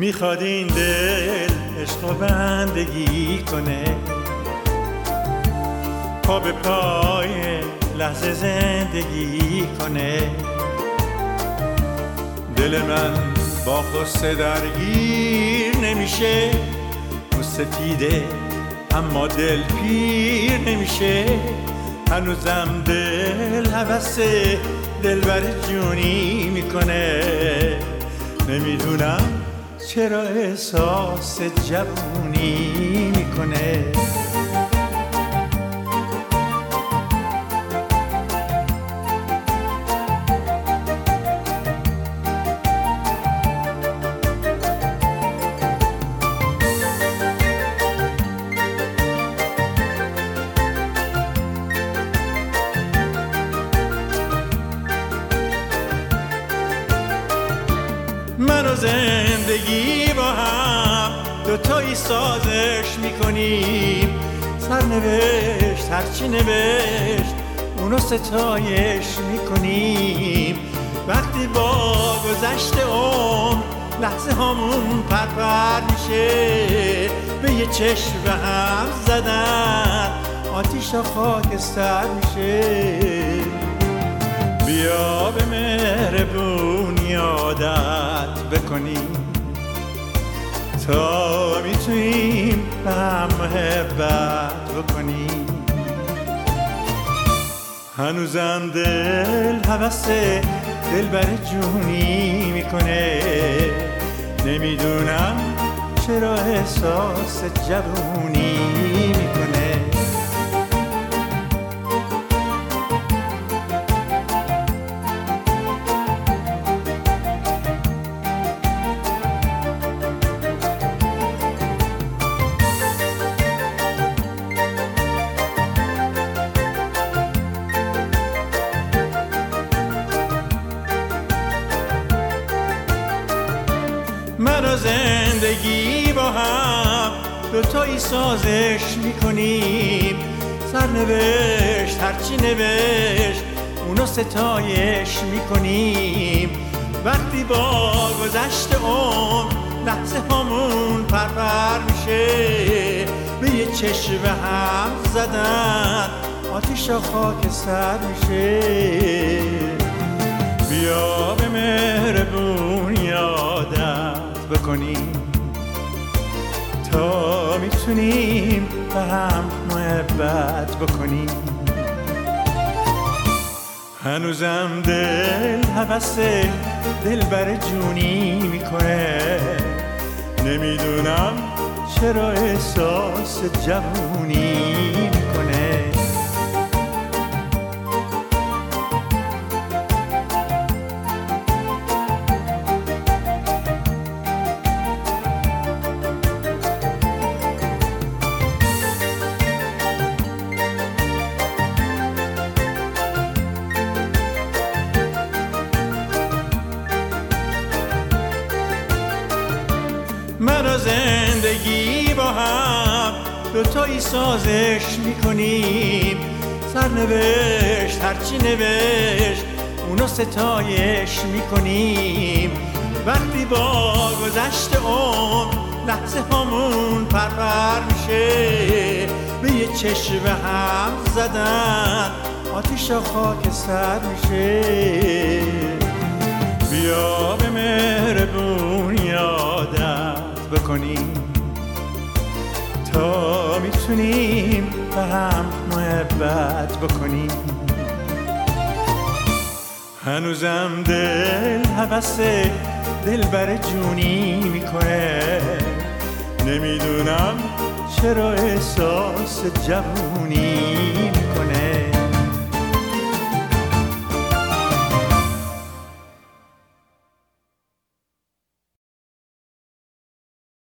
میخواد این دل عشق و بندگی کنه، پا به پای لحظه زندگی کنه. دل من با غصه درگیر نمیشه، غصه سفیده اما دل پیر نمیشه. هنوزم دل هوس دلبر جونی میکنه، نمیدونم چرا احساس جوونی میکنه. من و زندگی با هم دوتایی سازش میکنیم، سرنوشت هرچی نوشت اونو ستایش میکنیم. وقتی با گذشت عمر لحظه هامون پرپر میشه، به یه چشم هم زدن آتیش و خاکستر میشه. بیا به مهربونی عادت بکنیم تا میتونیم به هم محبت بکنیم. هنوزم دل هوس دلبر جونی میکنه، نمیدونم چرا احساس جوونی میکنه. من و زندگی با هم دوتایی سازش میکنیم، سرنوشت هرچی نوشت اونو ستایش میکنیم. وقتی با گذشت عمر لحظه هامون پرپر میشه، به یه چشم هم زدن آتیش و خاکستر میشه. بیا به مهربونی عادت بکنیم تا میتونیم به هم محبت بکنیم. هنوزم دل هوس دلبر جونی میکنه، نمیدونم چرا احساس جوونی میکنه. من و زندگی با هم دوتایی سازش میکنیم، سرنوشت هرچی نوشت اونو ستایش میکنیم. وقتی با گذشت عمر لحظه هامون پرپر میشه، به یه چشم هم زدن آتیش و خاکستر میشه. بیا به مهربونی عادت بکنیم تا میتونیم به هم محبت بکنیم. هنوزم دل هوس دلبر جونی میکنه، نمیدونم چرا احساس جوونی